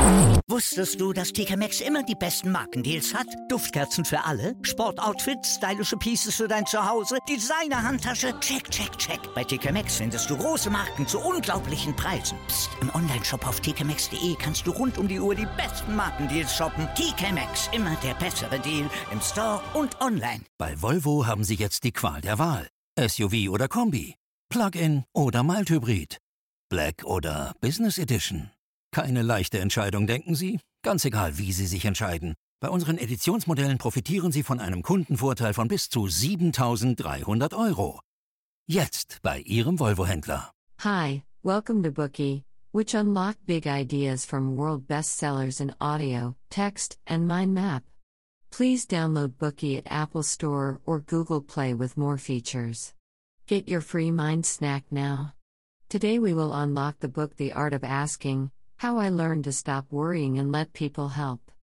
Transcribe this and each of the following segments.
Wusstest du, dass TK Maxx immer die besten Markendeals hat? Duftkerzen für alle, Sportoutfits, stylische Pieces für dein Zuhause, Designer-Handtasche, check, check, check. Bei TK Maxx findest du große Marken zu unglaublichen Preisen. Psst. Im Onlineshop auf tkmaxx.de kannst du rund um die Uhr die besten Markendeals shoppen. TK Maxx, immer der bessere Deal im Store und online. Bei Volvo haben Sie jetzt die Qual der Wahl. SUV oder Kombi, Plug-in oder Mild-Hybrid, Black oder Business Edition. Keine leichte Entscheidung, denken Sie? Ganz egal, wie Sie sich entscheiden. Bei unseren Editionsmodellen profitieren Sie von einem Kundenvorteil von bis zu 7.300 €. Jetzt bei Ihrem Volvo-Händler. Hi, welcome to Bookey, which unlock big ideas from world bestsellers in audio, text, and mind map. Please download Bookey at Apple Store or Google Play with more features. Get your free mind snack now. Today we will unlock the book The Art of Asking, How I Learned to Stop Worrying and Let People Help.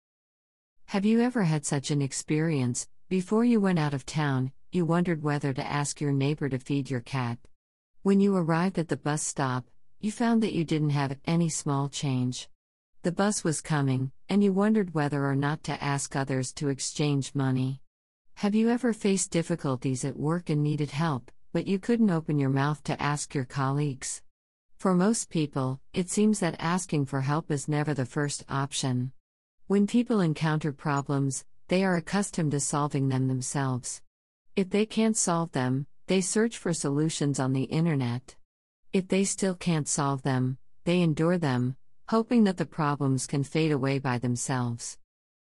Have you ever had such an experience? Before you went out of town, you wondered whether to ask your neighbor to feed your cat. When you arrived at the bus stop, you found that you didn't have any small change. The bus was coming, and you wondered whether or not to ask others to exchange money. Have you ever faced difficulties at work and needed help, but you couldn't open your mouth to ask your colleagues? For most people, it seems that asking for help is never the first option. When people encounter problems, they are accustomed to solving them themselves. If they can't solve them, they search for solutions on the internet. If they still can't solve them, they endure them, hoping that the problems can fade away by themselves.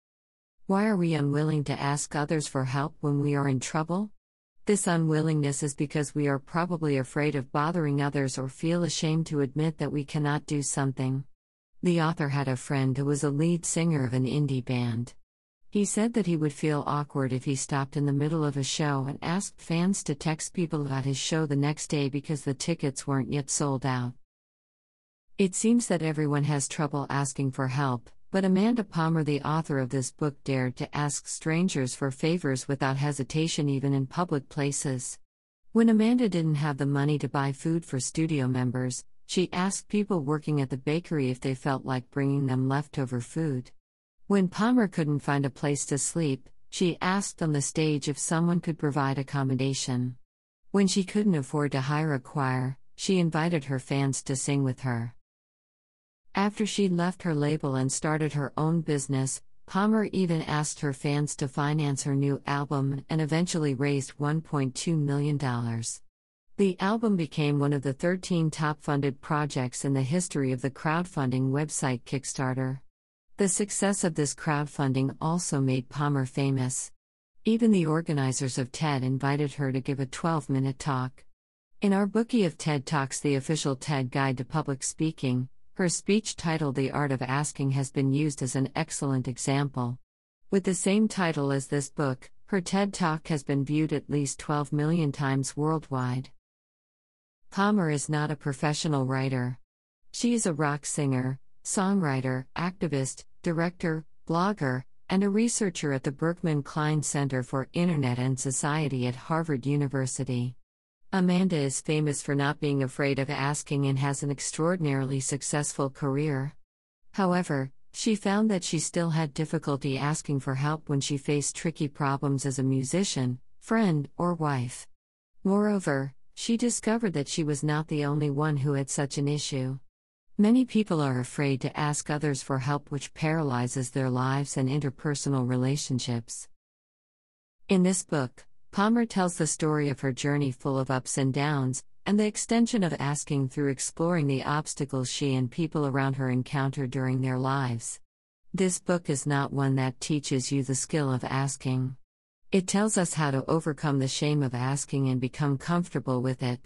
Why are we unwilling to ask others for help when we are in trouble? This unwillingness is because we are probably afraid of bothering others or feel ashamed to admit that we cannot do something. The author had a friend who was a lead singer of an indie band. He said that he would feel awkward if he stopped in the middle of a show and asked fans to text people about his show the next day because the tickets weren't yet sold out. It seems that everyone has trouble asking for help, but Amanda Palmer, the author of this book, dared to ask strangers for favors without hesitation, even in public places. When Amanda didn't have the money to buy food for studio members, she asked people working at the bakery if they felt like bringing them leftover food. When Palmer couldn't find a place to sleep, she asked on the stage if someone could provide accommodation. When she couldn't afford to hire a choir, she invited her fans to sing with her. After she left her label and started her own business, Palmer even asked her fans to finance her new album and eventually raised $1.2 million. The album became one of the 13 top-funded projects in the history of the crowdfunding website Kickstarter. The success of this crowdfunding also made Palmer famous. Even the organizers of TED invited her to give a 12-minute talk. In our Bookey of TED Talks, the official TED Guide to Public Speaking, her speech titled The Art of Asking has been used as an excellent example. With the same title as this book, her TED Talk has been viewed at least 12 million times worldwide. Palmer is not a professional writer. She is a rock singer, songwriter, activist, director, blogger, and a researcher at the Berkman Klein Center for Internet and Society at Harvard University. Amanda is famous for not being afraid of asking and has an extraordinarily successful career. However, she found that she still had difficulty asking for help when she faced tricky problems as a musician, friend, or wife. Moreover, she discovered that she was not the only one who had such an issue. Many people are afraid to ask others for help, which paralyzes their lives and interpersonal relationships. In this book, Palmer tells the story of her journey full of ups and downs, and the extension of asking through exploring the obstacles she and people around her encounter during their lives. This book is not one that teaches you the skill of asking. It tells us how to overcome the shame of asking and become comfortable with it.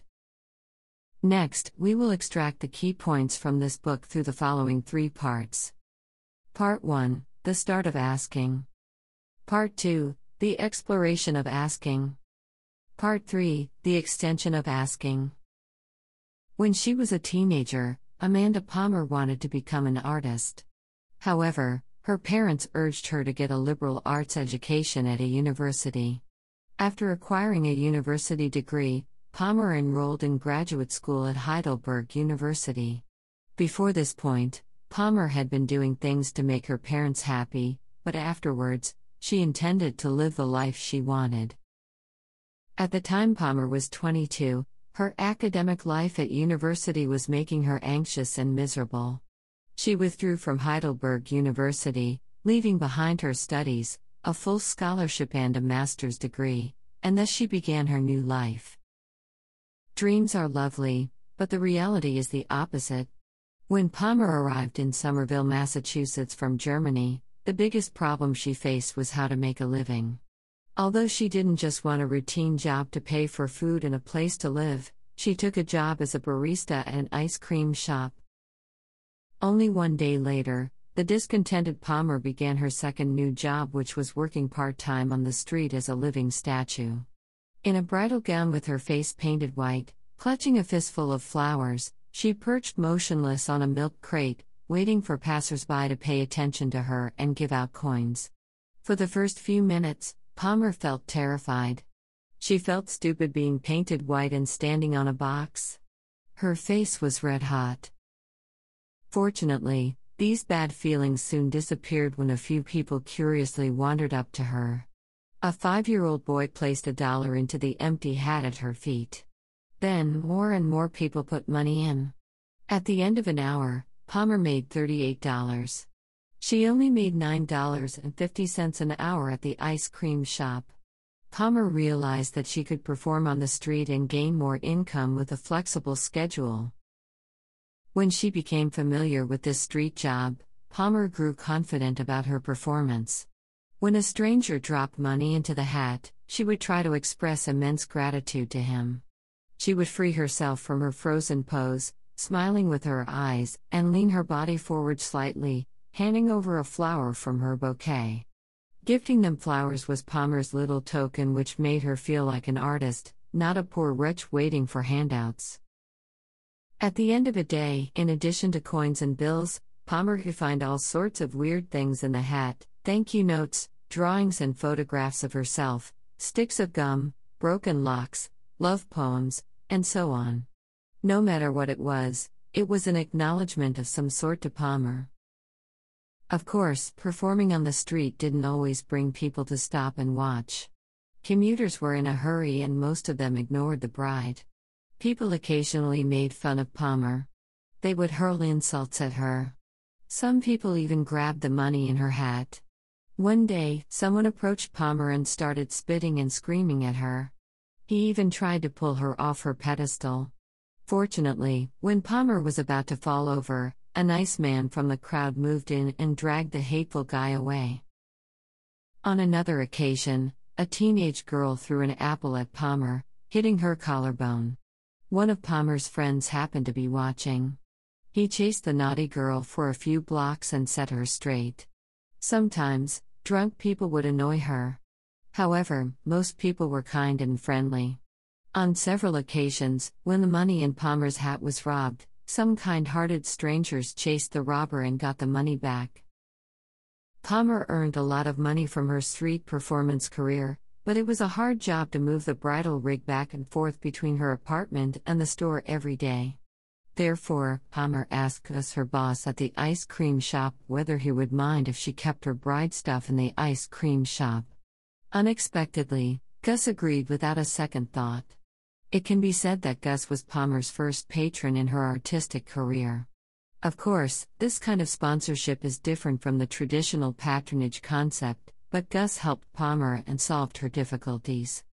Next, we will extract the key points from this book through the following 3 parts. Part 1, The Start of Asking. Part 2, The Exploration of Asking. Part 3, The Extension of Asking. When she was a teenager, Amanda Palmer wanted to become an artist. However, her parents urged her to get a liberal arts education at a university. After acquiring a university degree, Palmer enrolled in graduate school at Heidelberg University. Before this point, Palmer had been doing things to make her parents happy, but afterwards, she intended to live the life she wanted. At the time Palmer was 22, her academic life at university was making her anxious and miserable. She withdrew from Heidelberg University, leaving behind her studies, a full scholarship and a master's degree, and thus she began her new life. Dreams are lovely, but the reality is the opposite. When Palmer arrived in Somerville, Massachusetts from Germany, the biggest problem she faced was how to make a living. Although she didn't just want a routine job to pay for food and a place to live, she took a job as a barista at an ice cream shop. Only one day later, the discontented Palmer began her second new job, which was working part-time on the street as a living statue. In a bridal gown with her face painted white, clutching a fistful of flowers, she perched motionless on a milk crate, waiting for passers-by to pay attention to her and give out coins. For the first few minutes, Palmer felt terrified. She felt stupid being painted white and standing on a box. Her face was red hot. Fortunately, these bad feelings soon disappeared when a few people curiously wandered up to her. A 5-year-old boy placed $1 into the empty hat at her feet. Then more and more people put money in. At the end of an hour, Palmer made $38. She only made $9.50 an hour at the ice cream shop. Palmer realized that she could perform on the street and gain more income with a flexible schedule. When she became familiar with this street job, Palmer grew confident about her performance. When a stranger dropped money into the hat, she would try to express immense gratitude to him. She would free herself from her frozen pose, smiling with her eyes, and lean her body forward slightly, handing over a flower from her bouquet. Gifting them flowers was Palmer's little token, which made her feel like an artist, not a poor wretch waiting for handouts. At the end of a day, in addition to coins and bills, Palmer could find all sorts of weird things in the hat: thank you notes, drawings and photographs of herself, sticks of gum, broken locks, love poems, and so on. No matter what it was an acknowledgement of some sort to Palmer. Of course, performing on the street didn't always bring people to stop and watch. Commuters were in a hurry and most of them ignored the bride. People occasionally made fun of Palmer. They would hurl insults at her. Some people even grabbed the money in her hat. One day, someone approached Palmer and started spitting and screaming at her. He even tried to pull her off her pedestal. Fortunately, when Palmer was about to fall over, a nice man from the crowd moved in and dragged the hateful guy away. On another occasion, a teenage girl threw an apple at Palmer, hitting her collarbone. One of Palmer's friends happened to be watching. He chased the naughty girl for a few blocks and set her straight. Sometimes, drunk people would annoy her. However, most people were kind and friendly. On several occasions, when the money in Palmer's hat was robbed, some kind-hearted strangers chased the robber and got the money back. Palmer earned a lot of money from her street performance career, but it was a hard job to move the bridal rig back and forth between her apartment and the store every day. Therefore, Palmer asked Gus, her boss at the ice cream shop, whether he would mind if she kept her bride stuff in the ice cream shop. Unexpectedly, Gus agreed without a second thought. It can be said that Gus was Palmer's first patron in her artistic career. Of course, this kind of sponsorship is different from the traditional patronage concept, but Gus helped Palmer and solved her difficulties.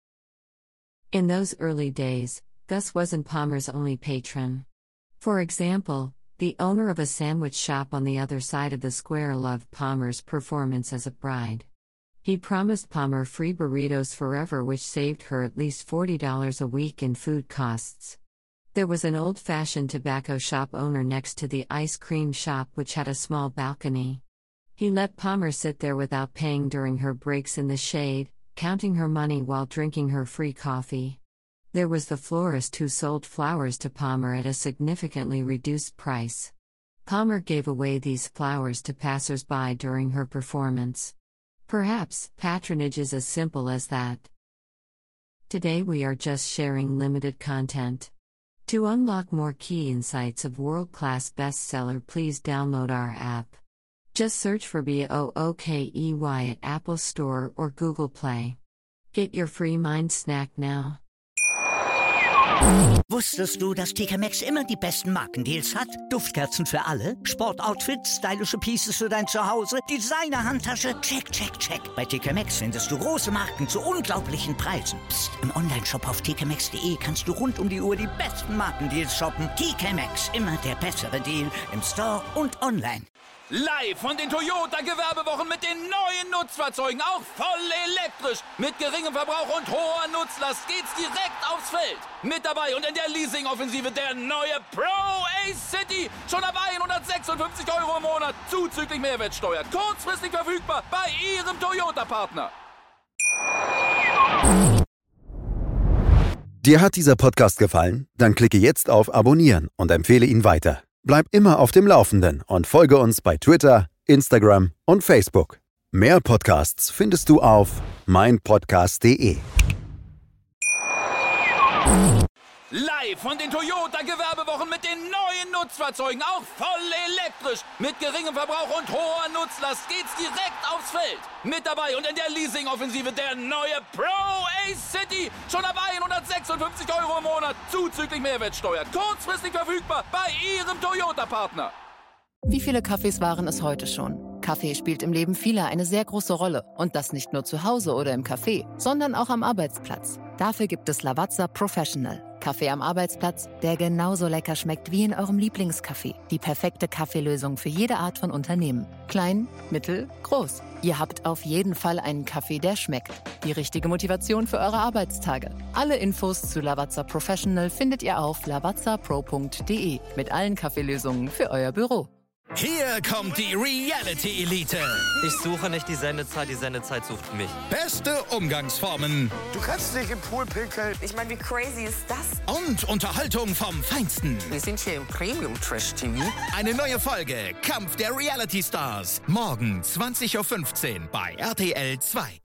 In those early days, Gus wasn't Palmer's only patron. For example, the owner of a sandwich shop on the other side of the square loved Palmer's performance as a bride. He promised Palmer free burritos forever, which saved her at least $40 a week in food costs. There was an old-fashioned tobacco shop owner next to the ice cream shop, which had a small balcony. He let Palmer sit there without paying during her breaks in the shade, counting her money while drinking her free coffee. There was the florist who sold flowers to Palmer at a significantly reduced price. Palmer gave away these flowers to passers-by during her performance. Perhaps patronage is as simple as that. Today we are just sharing limited content. To unlock more key insights of world-class bestseller, please download our app. Just search for BOOKEY at Apple Store or Google Play. Get your free mind snack now. Wusstest du, dass TK Maxx immer die besten Markendeals hat? Duftkerzen für alle, Sportoutfits, stylische Pieces für dein Zuhause, Designer-Handtasche, check, check, check. Bei TK Maxx findest du große Marken zu unglaublichen Preisen. Psst. Im Onlineshop auf tkmaxx.de kannst du rund um die Uhr die besten Markendeals shoppen. TK Maxx, immer der bessere Deal im Store und online. Live von den Toyota-Gewerbewochen mit den neuen Nutzfahrzeugen, auch voll elektrisch. Mit geringem Verbrauch und hoher Nutzlast geht's direkt aufs Feld. Mit dabei und in der Leasing-Offensive der neue Pro-Ace City. Schon ab 156 € im Monat, zuzüglich Mehrwertsteuer. Kurzfristig verfügbar bei Ihrem Toyota-Partner. Dir hat dieser Podcast gefallen? Dann klicke jetzt auf Abonnieren und empfehle ihn weiter. Bleib immer auf dem Laufenden und folge uns bei Twitter, Instagram und Facebook. Mehr Podcasts findest du auf meinpodcast.de. Live von den Toyota-Gewerbewochen mit den neuen Nutzfahrzeugen, auch voll elektrisch. Mit geringem Verbrauch und hoher Nutzlast geht's direkt aufs Feld. Mit dabei und in der Leasing-Offensive der neue Pro-Ace City. Schon ab 156 € im Monat, zuzüglich Mehrwertsteuer. Kurzfristig verfügbar bei Ihrem Toyota-Partner. Wie viele Kaffees waren es heute schon? Kaffee spielt im Leben vieler eine sehr große Rolle. Und das nicht nur zu Hause oder im Café, sondern auch am Arbeitsplatz. Dafür gibt es Lavazza Professional. Kaffee am Arbeitsplatz, der genauso lecker schmeckt wie in eurem Lieblingscafé. Die perfekte Kaffeelösung für jede Art von Unternehmen. Klein, mittel, groß. Ihr habt auf jeden Fall einen Kaffee, der schmeckt. Die richtige Motivation für eure Arbeitstage. Alle Infos zu Lavazza Professional findet ihr auf lavazzapro.de mit allen Kaffeelösungen für euer Büro. Hier kommt die Reality Elite. Ich suche nicht die Sendezeit sucht mich. Beste Umgangsformen. Du kannst nicht im Pool pinkeln. Ich meine, wie crazy ist das? Und Unterhaltung vom Feinsten. Wir sind hier im Premium Trash TV. Eine neue Folge Kampf der Reality Stars. Morgen 20:15 Uhr bei RTL 2.